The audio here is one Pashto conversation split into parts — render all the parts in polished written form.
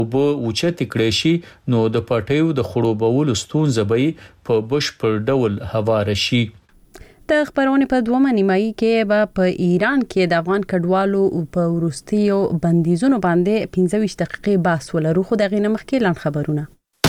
وبو اوچت کړی شي نو د پټیو د خړوبولو ستونزه به په بشپړ ډول هوار شي. د خبرونه په دومره نیمایي کې په ایران کې د افغان کډوالو په ورستیو بندیزونو باندې 15 دقیقې بحث ولرو، خو دغه نه مخکې لاند خبرونه.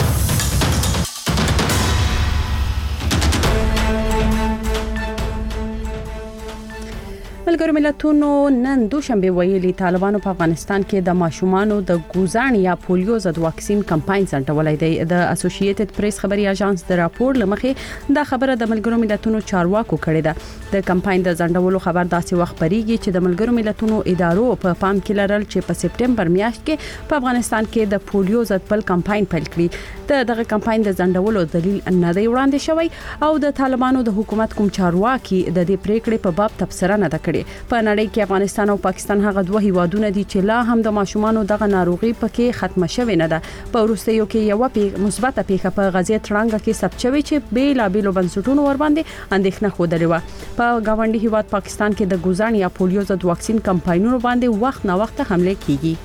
ملګرو ملتونو نن دوشنبه ویلي طالبانو په افغانستان کې د ماشومانو د ګوزان یا پولیو ضد واکسین کمپاین ځنډولای دی. د اسوسییټډ پریس خبري اژانس د راپور لمخې دا خبره د ملګرو ملتونو چارواکو کړې ده. د کمپاین د ځنډولو خبر داسې وخت پریږي چې د ملګرو ملتونو ادارو په پام کې لرل چې په سپټمبر میاشت کې په افغانستان کې د پولیو ضد بل کمپاین پیل کړي. دغه کمپاین د ځنډولو دلیل نه دی وړاندې شوی او د طالبانو د حکومت کوم چارواکي د دې پریکړې په باب تبصره نه کړي. په نړۍ کې افغانستان او پاکستان هغه دوه هیوادونه دي چې لا هم د ماشومانو دغه ناروغي پکې ختمه شوې نه ده. په وروستیو کې یو مثبته پیښه په غزې ترانګه کې ثبت شوې چې بیلابېلو بنسټونو ور باندې اندېښنه خوده لري. په گاونډي هیواد پاکستان کې د ګوزان یا پولیو ضد واکسین کمپاینونو باندې وخت نه وخت حمله کیږي.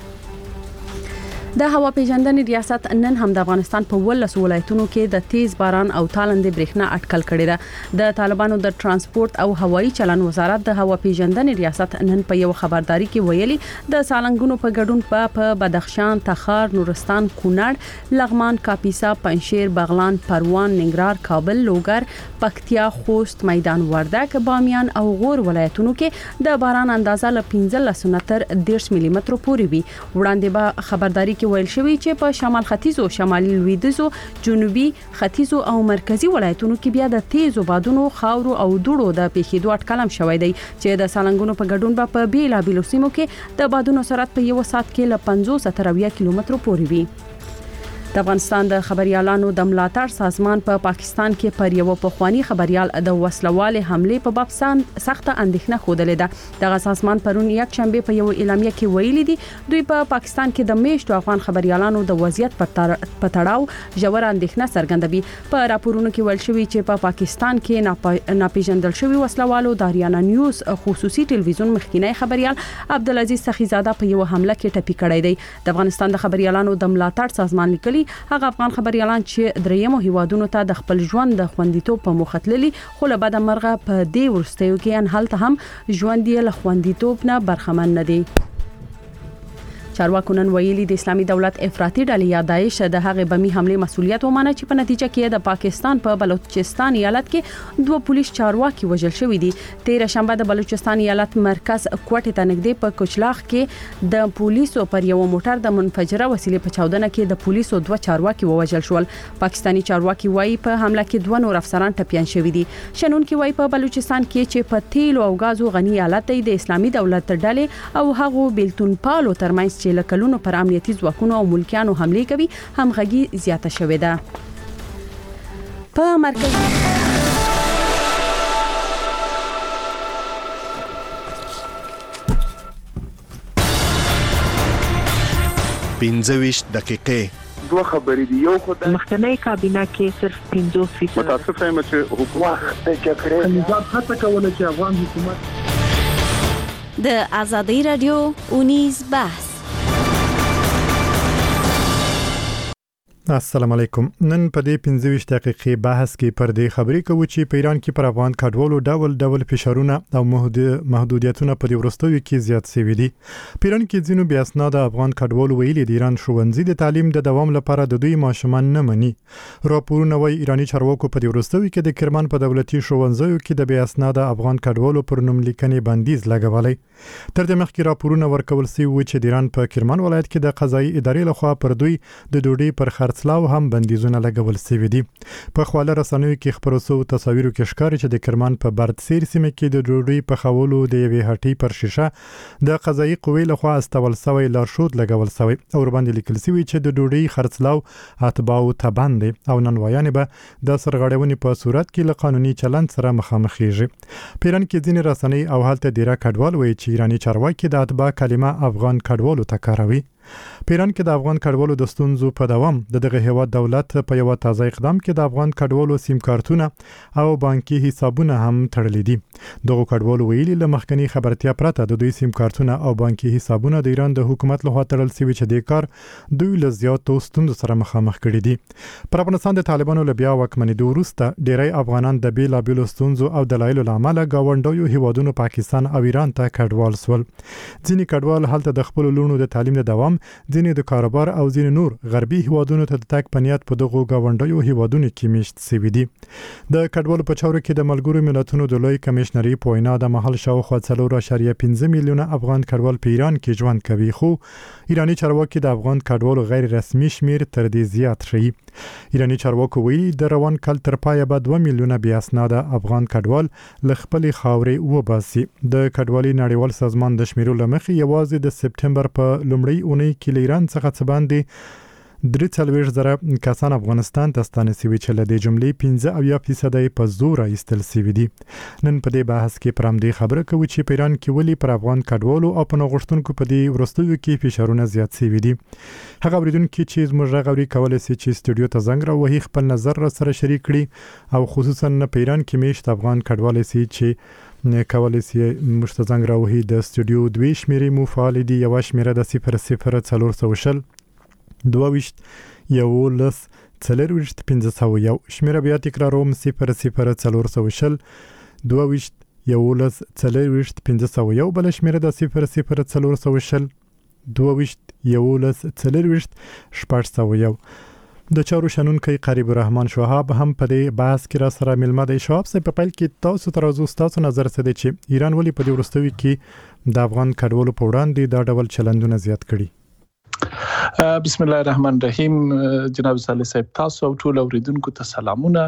د هوا پیژندنې ریاست نن هم د افغانستان په 12 ولایتونو کې د تیز باران او تالندې برېښنا اټکل کړې ده. د طالبانو د ترانسپورت او هوایي چلن وزارت د هوا پیژندنې ریاست نن په یو خبرداري کې ویلي د سالنګونو په ګډون په بدخشان، تخار، نورستان، کونړ، لغمان، کاپیسا، پنجشیر، بغلان، پروان، ننګرهار، کابل، لوګر، پکتیا، خوست، میدان وردګ، بامیان او غور ولایتونو کې د باران اندازه له 15 تر 10 ملي مترو پورې وي. وړاندې به خبرداري کې ویل شوی چې په شمال ختیځو، شمالي لویدیځو، جنوبي ختیځو او مرکزی ولایتونو کې بیا د تیزو بادونو، خاورو او دوړو د پیښېدو اټکل شوی دی چې د سالنګونو په ګډون په بیلابېلو سیمو کې د بادونو سرعت په یو ساعت کې له 50 تر 80 کیلومترو پورې وي. د افغانستان د خبريالانو د ملاتړ سازمان په پاکستان کې پر یو پخوانی خبريال د وسلواله حمله په باب سخت اندېښنه خوده لیده. دغه سازمان پرون یک شنبه په یو اعلامیه کې ویلي دي دوی په پاکستان کې د میشتو افغان خبريالانو د وضعیت په تړاو ژور اندېښنه څرګندوي. په راپورونو کې ویل شوی چې په پاکستان کې ناپېژندل شوی وسلوالو د اریانا نیوز خصوصي ټلویزیون مخکینی خبريال عبدالعزیز سخیزاده په یو حمله کې ټپي کړی دی. د افغانستان د خبريالانو د ملاتړ سازمان لیکلي هغه افغان خبريالان چې دریمو هیوادونو ته د خپل ژوند د خوندیتوب په مخه تللي خو له بده مرغه په دې ورستیو کې ان هلته هم ژوند یې له خوندیتوب نه برخمن نه دي. چارواکو نن ویلي د اسلامي دولت افراطي ډلې یا داعش د هغه بمي حمله مسولیت ومانه چې په نتیجه کې د پاکستان په بلوچستان ایالت کې 2 پولیس چارواکي وژل شوی دي. 13 شنبه د بلوچستان ایالت مرکز کوټه ته نږدې په کوچلاخ کې د پولیسو پر یو موټر د منفجره وسیلې په چاودنه کې د پولیسو 2 چارواکي وژل شول. پاکستانی چارواکي وایي په حمله کې 2 نور افسران ټپيان شوي دي. شنونکي وایي په بلوچستان کې چې په تیل او غازو غني ایالت دی د اسلامي دولت ډلې او هغه بیلتون پالو ترمنځ لکلونو پر امنیتي ځواکونو او ملکیانو حمله کوي همغږي زیاته شوې ده. په مرکز 25 دقیقې دوه خبرې دي. یو خدای مخکنی کابینه کې صرف 50% متاسفه یم چې حکومت د جګړې نظام هڅه کوله چې افغان حکومت د آزادۍ رادیو اونیز بحث. السلام علیکم. نن په دې 25 دقیقې بحث کې پر دې خبرې کوو چې په ایران کې پر افغان کډوالو ډول فشارونه او محدودیتونه په دې ورستیو کې زیات شوي دي. په ایران کې ځینو بیا اسناد افغان کډوالو ویلي د ایران ښوونځي د تعلیم د دوام لپاره د دوی ماشومان نه مني. راپورونه وايي ایرانی چارواکو په دې ورستیو کې د کرمان په دولتي ښوونځیو کې د بیا اسناد افغان کډوالو پر نوم لیکنې بندیز لګولای. تر دې مخکې راپورونه ورکول شوي و چې د ایران په کرمان ولایت کې د قضایي ادارې لخوا پر دوی د ډوډۍ پر خرڅلاو هم بندیزونه لګول شوي دي. په خواله رسنیو کې خبرو شوو تصاویرو کې ښکاري چې د کرمان په بردسیر سیمه کې د ډوډۍ په خولو د یوې هټۍ پر شیشه د قضایي قوې لخوا استول شوی لارښود لګول شوی او باندې لیکل شوی چې د ډوډۍ خرڅلاو اتباعو ته بند دي او ننوایان به د سرغړونې په صورت کې له قانوني چلند سره مخامخ کیږي. په ایران کې ځینې رسنۍ او هلته ډیره کډوال وایي چې ایرانی چارواکي د اتباع کلمه افغان کډوالو ته کاروي. په ایران کې د افغان کډوالو د ستونزو په دوام دغه هیواد دولت په یو تازه اقدام کې د افغان کډوالو سیم کارتونه او بانکي حسابونه هم تړلي دي. دغه کډوالو ویلي له مخکنی خبرتیا پرته د دوی سیم کارتونه او بانکي حسابونه د ایران د حکومت لخوا تړل شوي چې د کار دوی له زیاتو ستونزو سره مخامخ کړي دي. پر افغانستان د طالبانو له بیا واکمنېدو وروسته ډېری افغانان د بیلابیلو ستونزو او دلایلو له امله ګاونډیو هیوادونو پاکستان او ایران ته کډوال سول. ځینې کډوال هلته د خپل لونو د تعلیم د دوام، ځینې د کاروبار او ځینې نور غربي هیوادونو ته د تګ په نیت په دغو ګاونډیو هیوادونو کې میشت شوي دي. د کډوالو په چارو کې د ملګرو ملتونو د لوی کمشنري په وینا د مهال شاوخوا 4.5 میلیونه افغان کډوال په ایران کې ژوند کوي، خو ایرانی چارواکي د افغان کډوالو غیر رسمي شمیر تر دې زیات ښيي. ایرانی چارواکو ویلي د روان کال تر پایه به 2 میلیونه بیا اسناده افغان کډوال له خپلې خاورې وباسي. د کډوالي نړیوال سازمان د شمیرو له مخې یوازې د سپټمبر په لومړۍ اونۍ کې له ایران څخه څه باندې 43,000 کسان افغانستان ته ستانه شوي چې له دې جملې 15% په زور ایستل شوي دي. نن په دې بحث کې پر همدې خبره کوو چې په ایران کې ولې پر افغان کډوالو او په نوښتونکو په دې وروستیو کې فشارونه زیات شوي دي. هغه اوریدونکو چې زموږ غږ اوري کولی شي چې استودیو ته زنګ راوهي، خپل نظر را سره شریک کړي او خصوصا په ایران کې میشت افغان کډوال شي چې کولی شي موږ ته زنګ راوهي. د استودیو 2 شمیرې مو فعال دي. یو شمیره د 00 22 11 40 501 شمیره بیا تکراروم 00 22 11 40 501 بل شمیره د 00 22 11 40 501. د چارو شنونکي قریب الرحمن شوهاب هم په دې بحث کې را سره ملما دی. شوهاب صاحب په پیل کې تاسو ترازو تاسو نظر څه دی چې ایران ولې په دې وروستیو کې د افغان کډوالو په وړاندې دا ډول چلندونه زیات کړي؟ بسم الله الرحمن الرحیم. جناب صالح صاحب تاسو او ټول اوریدونکو ته سلامونه.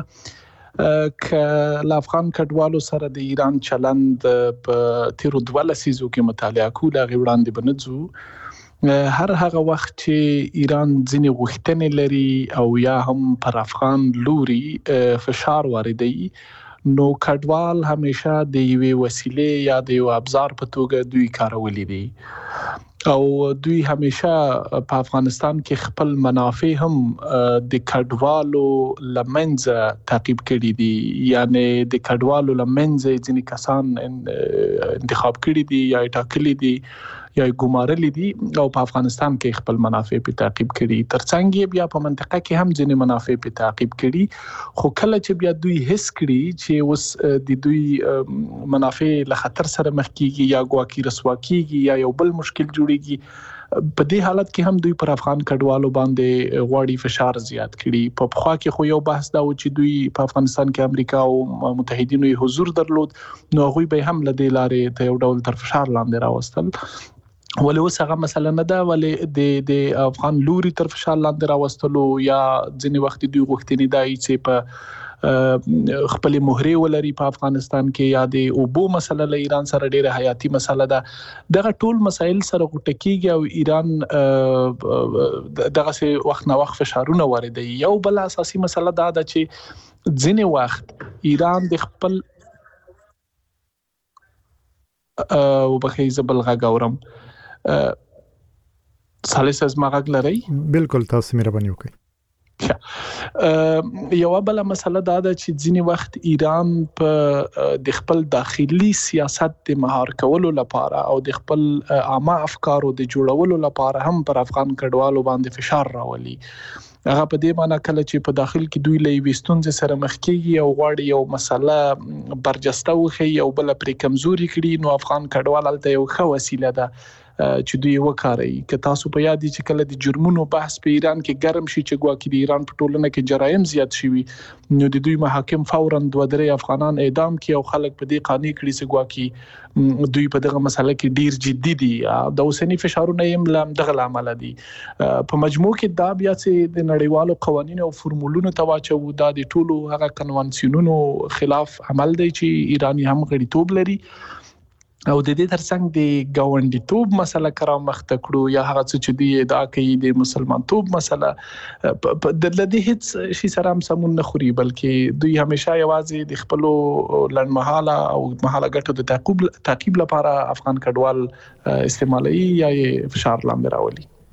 ک افغان کډوالو سره د ایران چلند په تیرو 12 سیزو کې مطالعه کوله غوړاندې بنځو هر هغه وخت چې ایران ځینې غوښتنې لري او یا هم پر افغان لوري فشار واردوي، نو کډوال همیشه د یوې وسیلې یا د یو ابزار په توګه دوی کارولي دي او دوی همیشه په افغانستان کې خپل منافع هم د کډوالو لمنځه تعقیب کړي دي، یعنی د کډوالو لمنځه ځینې کسان انتخاب کړي دي یا ټاکلي دي یا ګمارلي دي او په افغانستان کې خپل منافع په تعقیب کړي. ترڅنګ بیا په منطقه کې هم ځینې منافع په تعقیب کړي، خو کله چې بیا دوی حس کړي چې اوس د دوی منافع له خطر سره مخ کیږي یا ګواکې رسوا کیږي یا یو بل مشکل جوړیږي، په دې حالت کې هم دوی پر افغان کډوالو باندې غواړي فشار زیات کړي. په پخوا کې خو یو بحث دا و چې دوی په افغانستان کې امریکا او متحدینو حضور درلود، نو هغوی به هم له دې لارې ته یو ډول تر فشار لاندې راوستل. ولې اوس هغه مسله نه ده، ولې د افغان لوري تر فشار لاندې راوستلو یا ځینې وخت دوی غوښتنې دای چې په خپل مهره ولري په افغانستان کې، یا د اوبو مسله له ایران سره ډیره حیاتي مسله ده. دغه ټول مسایل سره غوټه کیږي او ایران دغه سه وخت نه وخت فشارونه واردوي. یو بل اساسي مسله دا ده چې ځینې وخت ایران د خپل وبخې زبل غاورم صالح صاحب ما غږ لري؟ بالکل، تاسو مهرباني وکړئ. یو بل مسله دا ده چې ځینې وخت ایران په د خپل داخلي سیاست د مهار کولو لپاره او د خپل عامه افکارو د جوړولو لپاره هم پر افغان کډوالو باندې فشار راولي. هغه په دې معنی کله چې په داخل کې دوی له وستونځ سره مخ کېږي او غواړي یو مسله برجسته وخی او بل پرې کمزوري کړي، نو افغان کډوال الته یو ښه وسیله ده چې دوی وکړي. که تاسو په یاد دي چې کله د جرمونو بحث په ایران کې ګرم شي چې ګواکې د ایران په ټولنه کې جرایم زیات شي، نو د دوی محاکم فوراً 2-3 افغانان اعدام کړي او خلک په دې قانع کړي چې ګواکې دوی په دغه مسله کې ډیر جدي دي. د اوسنی فشارونه یې لم دغه عمل دي. په مجموع کې دا بیا چې د نړیوالو قوانینو او فرمولونو تواچو دا د ټولو هغه کنوانسیونونو خلاف عمل دی چې ایرانی هم غړیتوب لري او د دې ترڅنګ د ګاونډیتوب مسله کرا مخته کړو یا هغه چې دی ادعا کوي د مسلمانتوب مسله د لدی هیڅ شي سره هم سمون نه خوري، بلکې دوی همیشه یوازې د خپل لړمحاله او مهاله ګټو د تعقیب لپاره افغان کډوال استعمالي یا فشار لاندې راولي.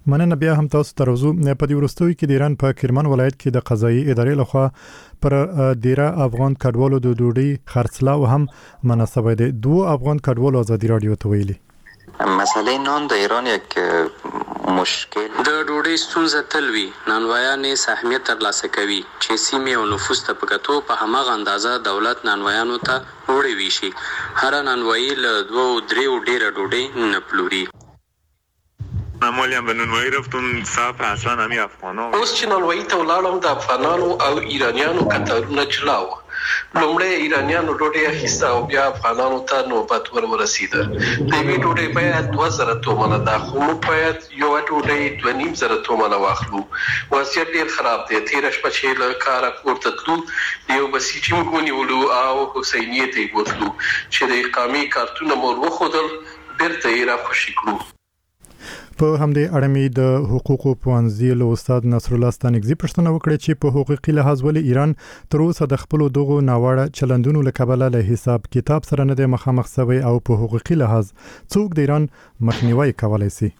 مننه. بیا هم تاسو ته راځو. په دې وروستیو کې د ایران په کرمان ولایت کې د قضایي ادارې لخوا پر ډیره افغان کډوالو د ډوډۍ خرڅلاو هم مناسبه ده. 2 افغان کډوالو ازادي رادیو ته ویلي مسئله نان د ایران یک مشکل د ډوډۍ ستونزه تلوي نانوایانې سهمیت ترلاسه کوي چې سیمې او نفوس ته پکاتو په هماغه اندازه دولت نانوایانو ته وړي ویشي. هر نانوایی له 2-3 ډیره ډوډۍ نه پلوري. مالی هم به نانوایی رفتون صاف اصلا همی افغانا اوس چې نانوایی ته ولاړم د افغانانو او ایرانیانو کتارونه چلاو. لومړی ایرانیانو ډوډۍ اخیسته او بیا افغانانو ته نوبت ورسیده. د یوې ډوډۍ بیه 2000 تومنه ده، خو موږ باید یو ډوډۍ 2500 تومنه واخلو. وضعیت ډېر خراب دی. تېره شپه چې له کاره کور ته تلو یو بسیجي موږ ونیولو او حسینیې ته یې بوتلو چې د اقامې کارتونه مو وښودل، بیرته یې راخوشي کړو. په همدې اړه مې د حقوقو پوهنځي له استاد نصر الله ستانکزي پوښتنه وکړه چې په حقوقي لحاظ ولې ایران تر اوسه د خپل دغو ناوړه چلندونو له کبله له حساب کتاب سره نه دی مخامخ شوی او په حقوقي لحاظ څوک د ایران مخنیوي کولای شي؟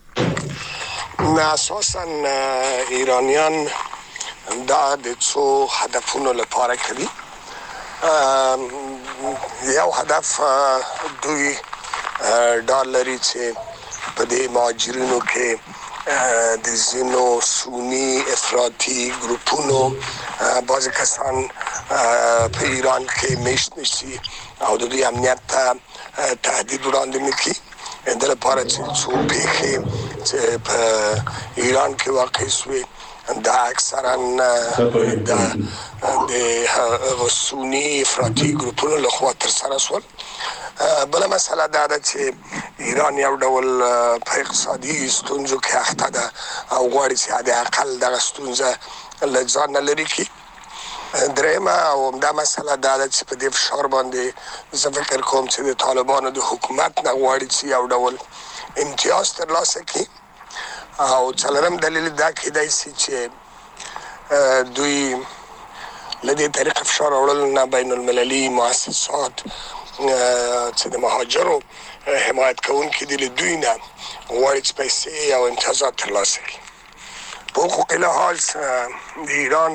اساساً ایرانیان دا د څو هدفونو لپاره کوي. یو هدف دوی ډالري چې په دې مهاجرینو کې د زینو سونی افراطي ګروپونو بعض کسان په ایران کې میشت نشي او د دوی امنیت ته تهدید وړاندې نه کړي. د لپاره چې څو پیښې چې په ایران کې واقع شوې دا اکثرا د سونی افراطي ګروپونو لخوا ترسره شول. بله مسله دا ده چې ایران یو ډول په اقتصادي ستونزو کې اخته ده او غواړي چې حد اقل دغه ستونزه له ځانه لرې کړي. درېیمه او همدا مسله دا ده چې په دې فشار باندې زه فکر کوم چې د طالبانو د حکومت نه غواړي چې یو ډول امتیاز ترلاسه کړي. او څلورم دلیل دا کېدای شي چې دوی له دې طریقه فشار وړل نه بین المللي مؤسسات چې د مهاجرو حمایت کوونکي دي له دوی نه غواړي چې پیسې او امتیازات ترلاسه کړي. په حقوقي لحاظ د ایران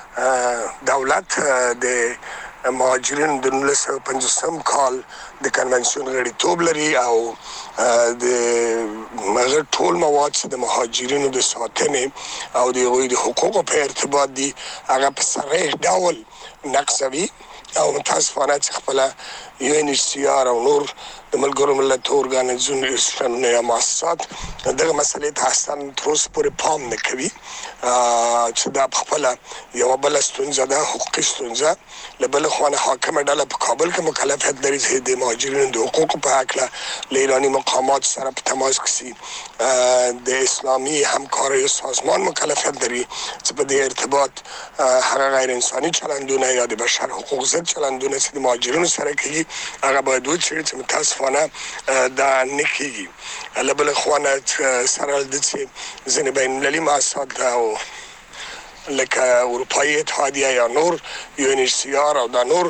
دولت د مهاجرینو د 1950 کال د کنونسیون غړیتوب لري او د هغه ټول مواد چې د مهاجرینو د ساتنې او د هغوی د حقوقو په ارتباط دي هغه په صریح ډول نقضوي او متاسفانه چې خپله UNHCR او نور د ملګرو ملتونو ارګانیزیشنونه یا مؤسسات دغه مسلې ته اصلا تر اوسه پورې پام نه کوي چې دا په خپله یوه بله ستونزه ده، حقوقي ستونزه. له بلې خوا نه حاکمه ډله په کابل کې مکلفیت لري چې د مهاجرینو د حقوقو په هکله له ایراني مقاماتو سره په تماس کې شي. د اسلامي همکاریو سازمان مکلفیت لري چې په دې ارتباط هغه غیر انساني چلندونه یا د بشر حقوق ضد چلندونه چې د مهاجرینو سره کوي هغه باید وڅېړي چې متاسفانه دا نه کېږي. له بلې خوا نه سره د چې ځینې بین المللي مؤسسات او لکه اروپایي اتحادیه یا نور UNHCR او دا نور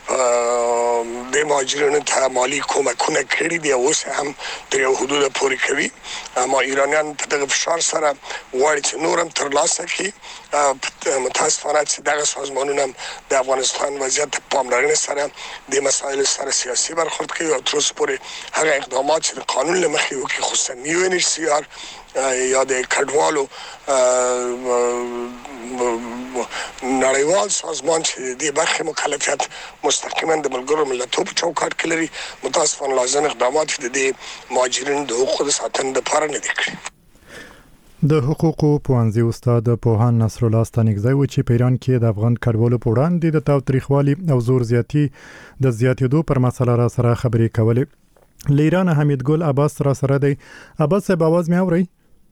د مهاجرینو ته مالی کومکونه کړي دي او اوس هم تر یو حدوده پورې کوي. اما ایرانیان په دغه فشار سره غواړي چې نور هم ترلاسه کړي. متاسفانه چې دغه سازمانونه هم د افغانستان وضعیت ته پاملرنې سره د مسایلو سره سیاسي برخورد کوي او تر اوسه پورې هغه اقدامات چې د قانون له مخې وکړي خصوصا UNHCR یا د کډوالو نړیوال سازمان چې د برخې مکلفیت مستقیما د ملګرو ملتونو په چوکاټ کې لري متاسفانه لازم اقدامات د مهاجرینو د حقوقو د ساتنې لپاره نه دي کړي. د حقوقو پوهنځي استاد پوهان نصر الله ستانکزی و چې په ایران کې د افغان کډوالو په وړاندې د تاوتریخوالي او زور زیاتی د زیاتېدو پر مسله را سره خبرې کولې. له ایران حمید ګل عباس را سره دی. عباس صاحب आवाज مې اوري؟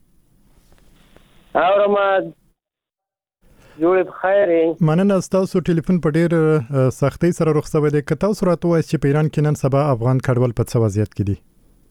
اورم. جوړ بخیر. مننه. تاسو ټلیفون په ډیر سختۍ سره رخصوي دی. که تاسو راته وایئ چې په ایران کې نن سبا افغان کډوال په څه وضعیت کې دي؟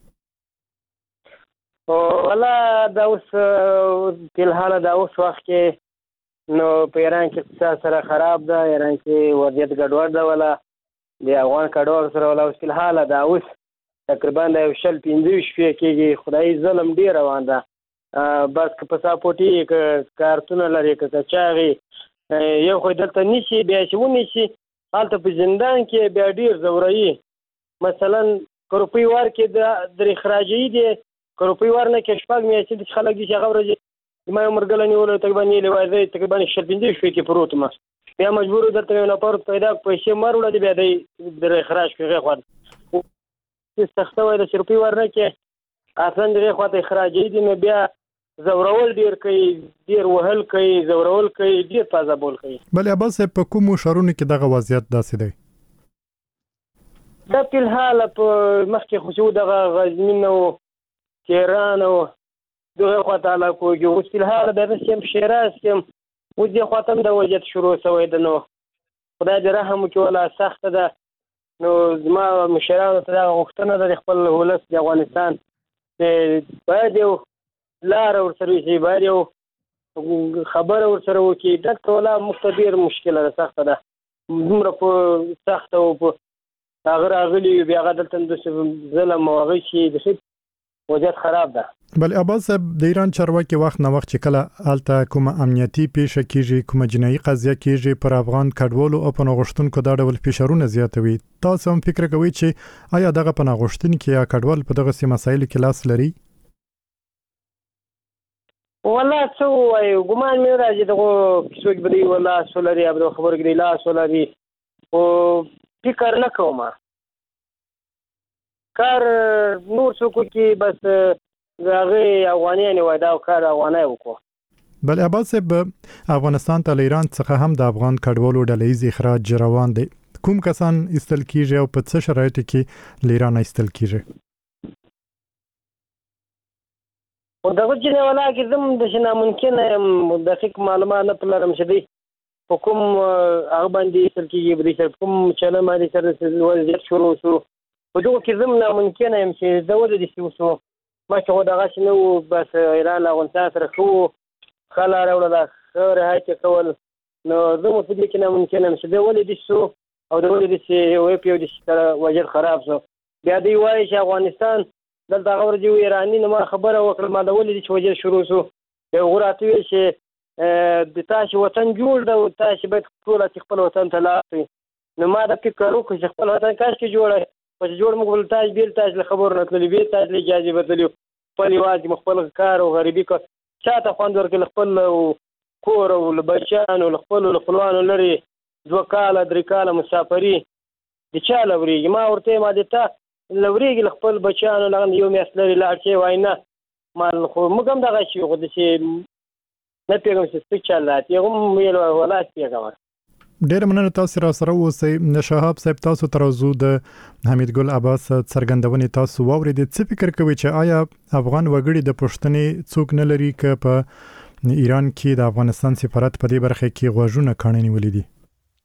والله دا اوس فلحال دا اوس وخت کې نو په ایران کې اقتصاد سره خراب ده. ایران کې وضعیت ګډوډ ده. ولا د افغان کډوال سره ولا اوس فلحال دا اوس تقریبا د 15 شپې کېږي. خدای ظلم ډیر روان ده. بس که په ساپورټي کارتونه لري که چاغي یو خو دلته نشي بیا چې ونشي هلته په زندان کې بیا ډیر زورایي مثلا کروپی وار کې د اخراجي دي کروپی وار نه کې شپږ میاشتې د خلک دي چې هغه ورځ ما عمر ګلنی ول تقریبا نه لوي تقریبا 15 شوي کې پروت ما بیا مجبور دلته نه پروت پیدا پیسې مارول دي بیا د اخراج کې غوړ چې سخته وای د کروپی وار نه کې اصلا د خواته اخراجي دي نو بیا زورول ډیر کوي ډیر وهل کوي زورول کوي ډیر تازه بول کوي بل اباس په کوم شهرونو کې دغه وضعیت داسې دی دا په الحال په مخکې خو دغه غزنین او تهران او دغه خواته علاقو کې اوس په الحال د رسم شیراز کې و دې خواته د وضعیت شروع شوی د نو خدای دې رحم وکړي ولا سخت ده نو زما مشرانو ته غوښتنه ده خپل ولس د افغانستان چې باید یو لار ورسره شي باید یو خبر ورسره وکړي دلته ولا مختبر مشکله ده سخته ده دومره په سخته او په هغه راغلي بیا غدلته د ظلم او هغه شي د وضعیت خراب ده بل عباس صاحب د ایران چارواکي وخت نه وخت چې کله الته کومه امنیتي پیښه کیږي کومه جنایي قضیه کیږي پر افغان کډوالو او پناهغښتونکو دا ډول فشارونه زیاتوي تاسو هم فکر کوئ چې آیا دغه پناهغښتونکو یا کډوال په دغه سیمه مسایلو کې لاس لري والله څو وای ګمان مې راځي دغه څوک بری ولا سولري ابو خبر کې لا سولري او فکر نه کوم کار نور څوک کې بس هغه افغانان وای دا کار افغانای وکړو بل عباس صاحب افغانستان ته ایران څخه هم د افغان کډوالو ډلهیز اخراج روان دي کوم کسان استل کیږي او په څه شرایطو کې ایران استل کیږي او دغه چې ولا کې زم د شنه ممکن دقیق معلومات نه لرم چې دی حکم هغه باندې استل کیږي بری سر کوم چله باندې سره وضعیت شروع شو په دغه کې زم نه ممکن هم چې دوله د سیوسو ما چې دغه شنو بس ایران افغانستان سره خو خلا راوړل خبره هڅه کول نو زموږ په دې کې نه ممکن هم چې دوله د سیوسو او دوله د سیوسو او په دې سره وضعیت خراب شو بیا دی وایي چې افغانستان دلته غوړ دی ایرانی نو ما خبره وکړه ما دوله د وضعیت شروع شو یو غراته چې د تاسو وطن جوړ دا تاسو باید ټول خپل وطن ته لاړ نو ما د فکر وکړ چې خپل وطن کاش کې جوړه په جوړ موږ تاسو بیل تاسو خبر نه کړلی به تاسو اجازه بدلیو خپل واجب خپل کار او غریبي کو چاته خوند ورکړل خپل کور او بچان او خپل خپلوان لري دوه کاله درې کاله مسافری د چا لوري ما ورته ما دته لوري خپل بچان لغن یو میاس لري لاړ شي واینا مال خو موږ هم دغه شي خو د شي نه پیغام چې چلات یو ویل ولا پیغام ډېر مننه تاسو را سره اوسئ شهاب صاحب تاسو ترازو د حمید ګل عباس څرګندونې تاسو واورید څه فکر کوي چې آیا افغان وګړي د پښتنې څوک نه لري ک په ایران کې د افغانستان سفارت په دې برخه کې غوښنه کړنې ولې دي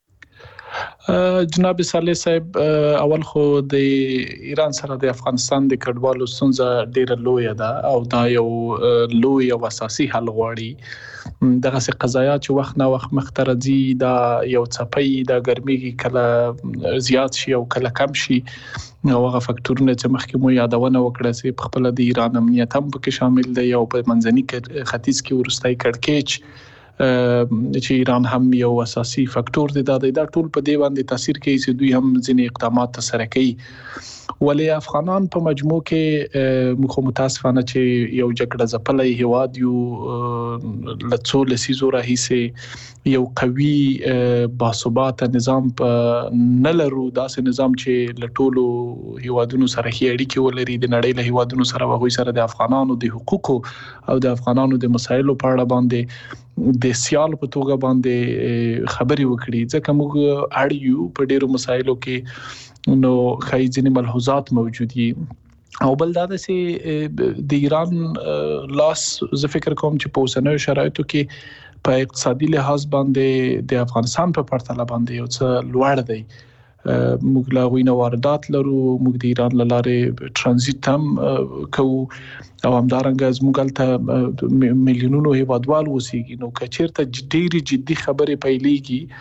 جناب صالح صاحب اول خو د ایران سره د افغانستان د کډوالو ستونزه ډیره لوی ده او دا یو لوی او اساسي حل غواړي دغه څه قضايا چې وخت نه وخت مخترزي دا یو چپي د ګرمي کله زیات شي او کله کم شي او هغه فاکټورونه چې مخکې مو یادونه وکړه چې په خپل د ایران امنیت هم پکې شامل دی او په منځني ختیځ کې ورستای کړکېچ چې ایران هم یو اساسي فاکټور دی دا ټول په دی باندې تاثیر کوي چې دوی هم ځینې اقدامات سره کوي ولې افغانان په مجموع کې مخ متاسفانه چې یو جګړه ځپلې هواد یو لڅو لسیزو راهیسه یو قوي باثبات نظام نه لرو داسې نظام چې لټولو هوادونو سره هي اړیکې ولري د نړۍ له هوادونو سره وغوي سره د افغانانو د حقوقو او د افغانانو د مسایلو په اړه باندې د سیال په توګه باندې خبري وکړي ځکه موږ اړیو په ډیرو مسایلو کې نو خای ځینې ملحوظات موجود دي او بل دا چې د ایران لاس زه فکر کوم چې په اوسنیو شرایطو کې په اقتصادي لحاظ باندې د افغانستان په پرتله باندې یو څه لوړ دی موږ لا غوینه واردات لرو موږ د ایران لاره ترانزیت هم کوو او همدارنګه زموږ ته میلیونونو هیوادوال وسیږي نو کچیرته ډېری جدي خبرې پیلېږي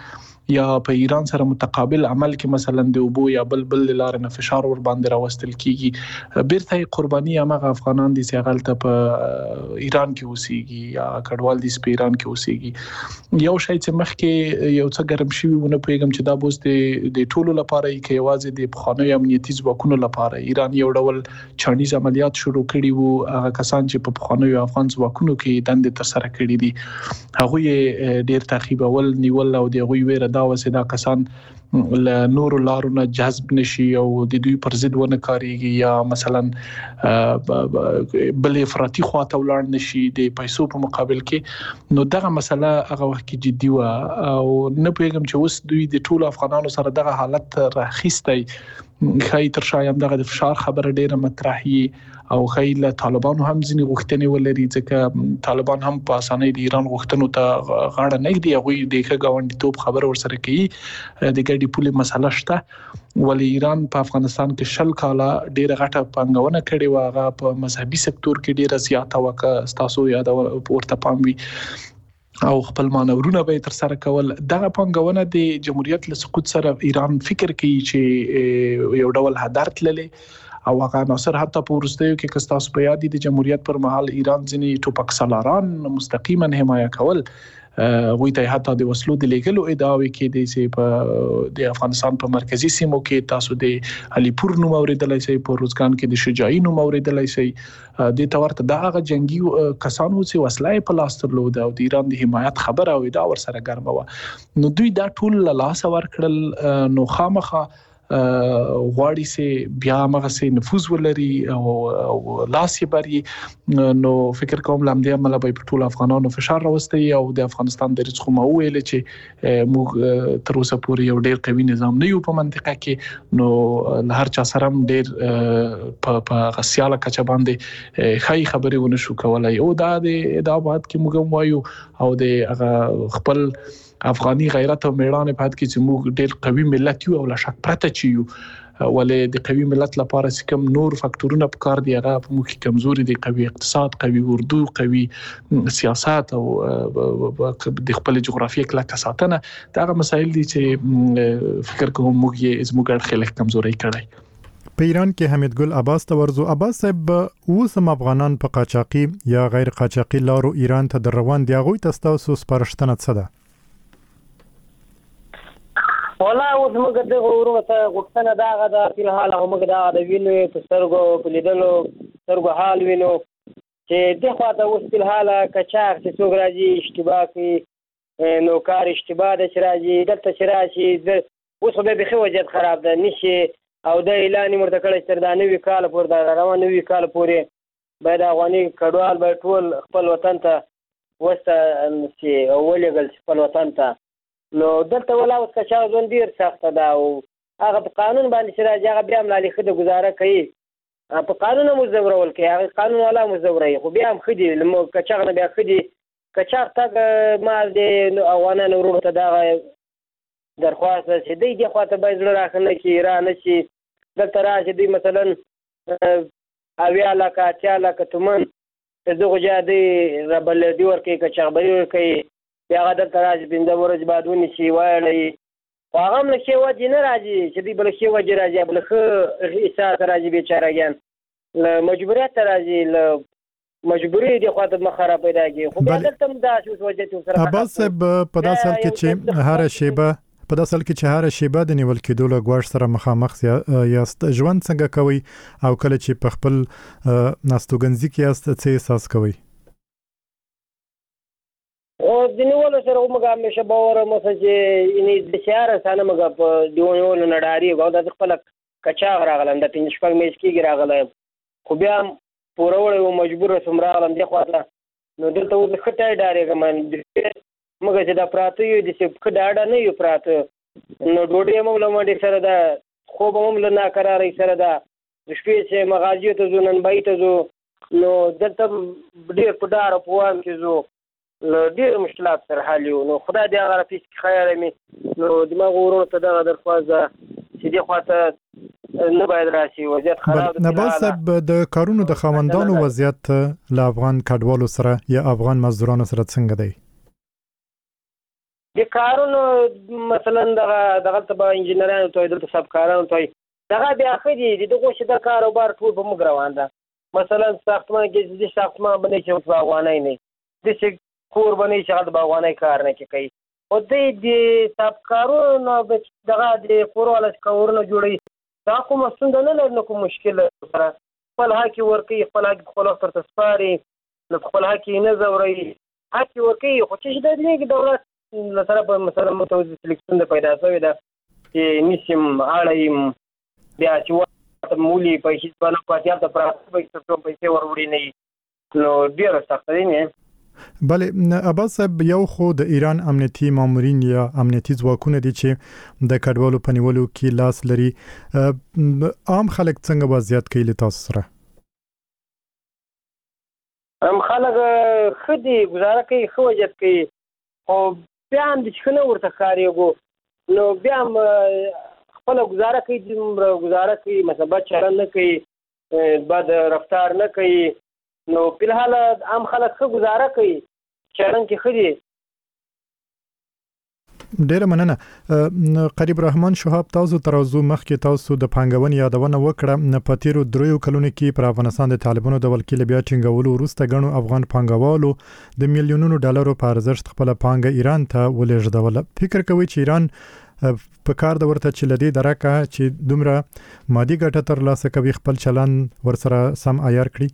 یا په ایران سره متقابل عمل کې مثلا د اوبو یا بل لار نه فشار ور باندې راوستل کیږي بیرته قرباني هغه افغانان دي چې غلطه په ایران کې اوسېږي یا کډوال دي په ایران کې اوسېږي یو شی چې مخکې یو څه ګرم شوی ونه پیغام چې دا بوز د ټولو لپاره کې یوازې د بخانه امنیتي ځواکونو لپاره ایران یو ډول چانیز عملیات شروع کړي وو هغه کسان چې په بخانه افغان ځواکونو کې دندې تر سره کړې دي هغه ډیر تعقیبول نیول او د غوي ویره دا وسه دا کسان له نور لارونه جذب نشي او د دوی پر ضد ونه کاریږي یا مثلا بل افراطي خواته ولاړ نشي د پیسو په مقابل کې نو دغه مسله هغه وخت کې جدي و او نه پیغام چې اوس دوی د ټولو افغانانو سره دغه حالت راخیستي خای تر شایم دغه د فشار خبره ډیره مطرحي او خیل طالبانو هم ځینې غوښتنې ولري ځکه طالبان هم په اسانۍ د ایران غوښتنو ته غاړه نه ږدي هغه د ګاونډیتوب خبر ورسره کوي د ګډي پولې مسله شته ولی ایران په افغانستان کې شل کاله ډیره غټه پنګونه کړې و هغه په مذهبي سکتور کې ډیره زیاته وکړه تاسو یاد ورته پام وي او خپل مانورونه به تر سره کول دغه پنګونه د جمهوریت له سقوط سره ایران فکر کوي چې یو ډول هدرت للې او هغه ناصر حتی په ورستیو کې کستاس په یادې د جمهوریت پر مهال ایران ځنی ټوپک سالاران مستقیما حمایه کول وی ته حتی د وسلو د لیګلو ادعاوې کې د سي په د افغانستان په مرکزی سیمو کې تاسو د علي پور نوم اوریدلای شي په روزګان کې د شجاعي نوم اوریدلای شي د تورته د هغه جنگي کسانو چې وسلې په لاس درلود او د ایران د حمایت خبره او دا ور سره ګرمه و نو دوی دا ټول لاس ور کړل نو خامخه غواړي سي بیا مغه سي نفوذ ولري او لاسي بری نو فکر کوم لامدې عمل به په ټول افغانانو فشار راوستي او د افغانستان د رزق مو ویل چې موږ تر اوسه پورې یو ډیر قوي نظام نه یو په منطقه کې نو هر چا سره ډیر په غسیاله کچ باندې خای خبري ونه شو کولای او دا د ادابات کې موږ وایو او د خپل افغاني غیرت او میړانه په حد کې چې موږ ډېر قوي ملت یو او لا شک پرته چیو ولې د قوي ملت لپاره کوم نور فاکټورونه په کار دی هغه په موږ کمزوري دي قوي اقتصاد قوي اردو قوي سیاست او د خپل جغرافیه کله ساتنه دا مسایل دي چې فکر کوم موږ یې زموږ خلک کمزوري کړی په ایران کې حمید ګل عباس تورزو عباس صاحب اوسم افغانان په قاچاقي یا غیر قاچاقي لارو ایران ته در روان دي غوي تاسو سپارښتنه څه ده والله اوس موږ د غوړو ته غوښتنه دا غدا په حال موږ دا د وینو په سترګو په لیدلو سترګو حال وینو چې د خواته اوس په حال کچاق چې څوک راځي اشتباه کوي نو کار اشتباه د شراجي دلته شراشي اوس به خو وضعیت خراب ده نشي او د اعلان مرته کړی تر دا نوې کال پورې دا روان نوې کال پورې باید افغاني کډوال به ټول خپل وطن ته وسته چې اولېګل خپل وطن ته نو دلته ولا اوس کچا ځون ډیر سخت ده او هغه په قانون باندې چې راځي هغه بیا ملالي خده گزاره کوي په قانون مزورول کوي هغه قانون ولا مزوري خو بیا هم خدي لمو کچا نه بیا خدي کچا تک مال دي اوانه ورور ته دا درخواست چې دی خواته به زړه راخنه کې ایران شي دلته راځي دی مثلا اویا لکه چا لکه تمن دغه جادي ربل دی ورکه کچا به کوي بیا غدر تراج بنده ورځ بعدونی شي وایي هغه هم نشي وځي نه راځي چې دی بل شي وځي راځي بل خو حساب راځي بیچارهګان ل مجبوریت راځي ل مجبوری دی خاطر مخاره پیدا کی خو بیا دلته دا شو وجه سره عباس په داسل کې چې هر شیبه په داسل کې چې هر شیبه د نیول کېدو له غواړ سره مخامخ یاست ژوند څنګه کوي او کله چې په خپل ناستوګنځي کې یاست څه احساس کوي او د نیولو سره موږ همیشه باور مو چې ان د شهر سره موږ په دیونیول نډاری او د خپل کچا غراغلم د پنځ شپږ میش کې راغلم خو بیا پورول او مجبور سمراغلم د خواته نو دلته و خټای ډارېګم موږ چې دا پراته یو د څه خډاډه نه یو پراته نو ډوډۍ موږ لمړ سره دا خو به موږ نه قرارې سره دا د شپې چې مغازي ته ځو نن بای ته ځو نو دلته ډېر په ډار په وان کې ځو ډېر مشکلات سره حل یو نو خدای دې هغه پیس خیر مې نو دماغ ورونو ته دغه درخواست چې دې خواته نه باید راشي وضعیت خراب نه بس د کارونو د خاوندانو وضعیت له افغان کډوالو سره یا افغان مزدورانو سره څنګه دی د کارونو مثلا دغه ته انجینرانو ته د سبکارانو ته دغه بیا خدي دغه چې د کاروبار ټول په موږ روان ده. مثلا ساختمان کې د ساختمان باندې چې باغوانۍ نه د څه کور باندې چې د باغوانۍ کار نه کوي او د سبکارونو دغه د کورونو کورونه جوړي دا کوم څنګه نه لري کوم مشکل سره خپل حق ورکي خپل تر تسپاري خپل حق نه زوري حق ورکي خو چې د دې دولت سره په مثلا متوازی سلیکشن د پیدا شوی ده چې نسیم اړایم بیا چې مولي پیسې په نوپاتیا ته پیسې وروړي نه نو ډیر سخت دي نه. بله عباس صاحب یو خو د ایران امنیتي مامورین یا امنیتي ځواکونه دي چې د کډوالو په نیولو کې لاس لري. عام خلک څنګه وضعیت کوي له تاسو سره؟ خلک خدي گزاره کوي خو وجد کوي خو بیا هم د څنګه ورته کاریږي نو بیا هم خپل گزاره کوي مثلا بد چلند نه کوي بد رفتار نه کوي نو په الحال عام خلک ښه گزاره کوي چلند کې خدي. ډیره مننه. قریب رحمان شهاب تاسو ترازو مخکې تاسو د پانګونې یادونه وکړه په تیرو 3 کلونو کې پر افغانستان د طالبانو د ولکې بیا ټینګولو وروسته غنو افغان پانګوالو د میلیونونو ډالرو په ارزښت خپل پانګه ایران ته ولېږدوله. فکر کوي چې ایران په کار د ورته چې لدی درکه چې دومره مادي ګټه تر لاسه کوي خپل چلن ورسره سم عیار کړي؟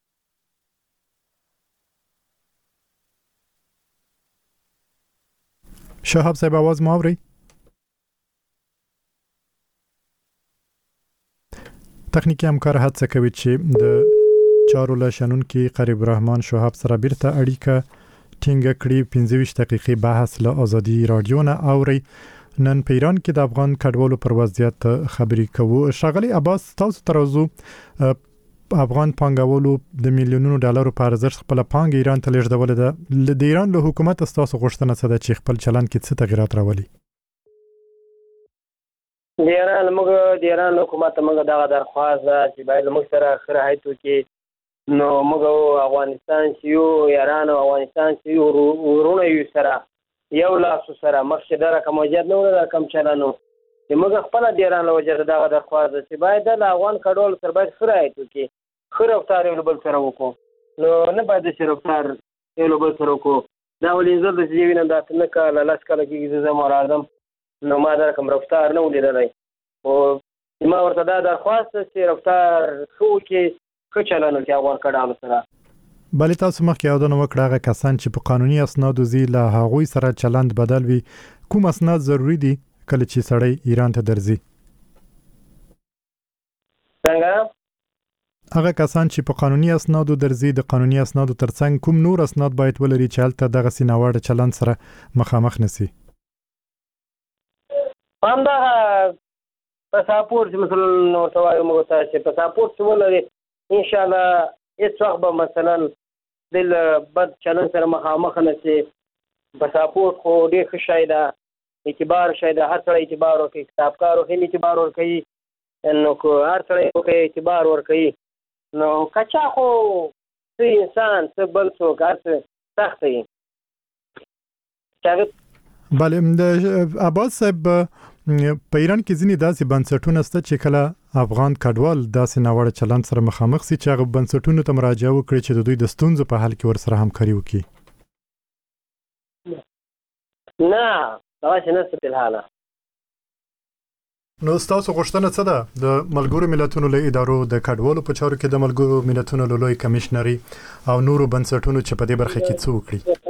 شهاب صاحب आवाज مو اوري؟ تخنیکی همکار هڅه کوي چې د چارو له شنونکي قریب رحمان شهاب سره بیرته اړیکه ټینګه کړي. 15 دقیقې بحث له ازادي رادیو نه اوري. نن په ایران کې د افغان کډوالو پر وضعیت خبرې کوو. شاغلی عباس تاسو ترازو افغان پانګوالو د میلیونونو ډالرو په ارزښت خپل پانګه ایران ته لیږدول ده. د ایران له حکومت تاسو غوښتنه څه ده چې خپل چلن کې څه تغیرات راولي؟ د ایران حکومت موږ دغه درخواست چې باید موږ سره خراحت وکړي نو موږ افغانستان چې یو ایران او افغانستان چې یو ورونه یو سره یو لاس سره مخکې دا رقم وجد نه ولا کم چلانو چې موږ خپل د ایران له وجه دغه درخواست چې باید د افغان کډوالو سره باید خراحت وکړي خرفتار یو بل سره وکړو نو نه باید شرفتار یو بل سره وکړو دا ولې زه د جیوینه د نه کال لاس کال کې زه مرادم نو ما دا کوم رفتار نه ولیدلای او ما ورته دا درخواست چې رفتار خو کې ښه چلنو کې افغان کډوالو سره. بلې تاسو مخکې یادونه وکړه هغه کسان چې په قانوني اسنادو زی له هغوی سره چلند بدل وي کوم اسناد ضروری دي کله چې سړی ایران ته درځي؟ څنګه هغه کسان چې په قانوني اسنادو درځي د قانوني اسنادو ترڅنګ کوم نور اسناد باید ولري چې هلته دغه سیناوړ چلند سره مخامخ نسی؟ همدا پاسپورت مثلا ورته وایم موږ ته چې پاسپورت ولري ان شاء الله هیڅ وخت به مثلا د بد چلند سره مخامخ نسی. پاسپورت خو ډېر ښه شی ده اعتبار شی ده هر سړی اعتبار ورکوي کتابکار هم اعتبار ورکوي نو هر سړی اعتبار ورکوي نو کچا خو څه انسان څه بل څوک هر څه سخت دی. بله د عباس صاحب په ایران کې ځینې داسې بنسټونه شته چې کله افغان کډوال داسې ناوړه چلند سره مخامخ سي چې هغه بنسټونو ته مراجعه وکړي چې د دوی د ستونزو په حل کې ورسره همکاري وکړي؟ نه دا څه نشته په الحال. نو تاسو غوښتنه څه ده د ملګرو ملتونو له ادارو د کډوالو په چارو کې د ملګرو ملتونو له لوی کمشنري او نورو بنسټونو چې په دې برخه کې څه وکړي؟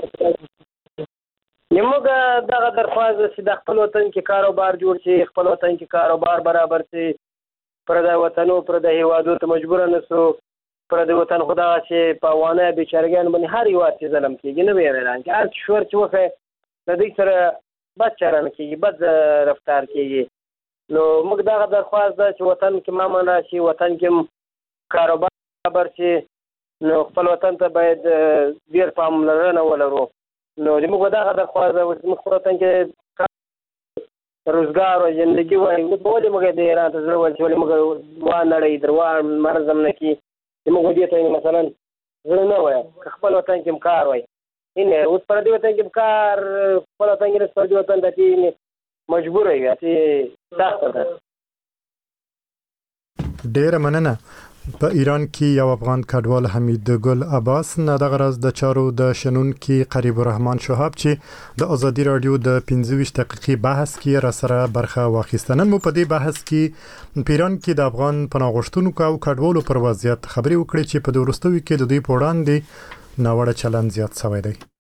موږ دغه درخواست چې د خپل وطن کې کاروبار جوړ شي خپل وطن کې کاروبار برابر شي پر د وطنو پر د هیوادو ته مجبور نه سو پر د وطن خدا چې په وانه بیچارګان باندې هر یو چې ظلم کیږي نه ویران کې هر شور چې وخه د دې سره بد چرن کیږي بد رفتار کیږي نو موږ دغه درخواست چې وطن کې ما راشي وطن کې کاروبار برابر شي نو خپل وطن ته باید ډیر پاملرنه ولرو نو موږ دغه درخواست موږ خپل وطن کې روزګار او ژوندۍ وایي په دې موږ د ایران ته ضرورت چې موږ وانړې دروان مرزم نه کی موږ دې ته مثلا زړه نه وایي خپل وطن کې کار وایي اینه اوس پر دې وطن کې کار په وطن کې پر دې وطن ته مجبور یې چې سخت ده. ډېر مننه. په ایران کې یو افغان کډوال حمید ګل عباس نه د غرض د چارو د شنن کې قریب الرحمن شهاب چې د ازادي رادیو د 25 دقیقې بحث کې را سره برخه واخیستنن. مو په دې بحث کې پیران کې د افغان پناهغښتونکو او کډوالو پر وضعیت خبرې وکړې چې په دورستوي کې د دوی په وړاندې ناوړه چلند زیات شوی دی.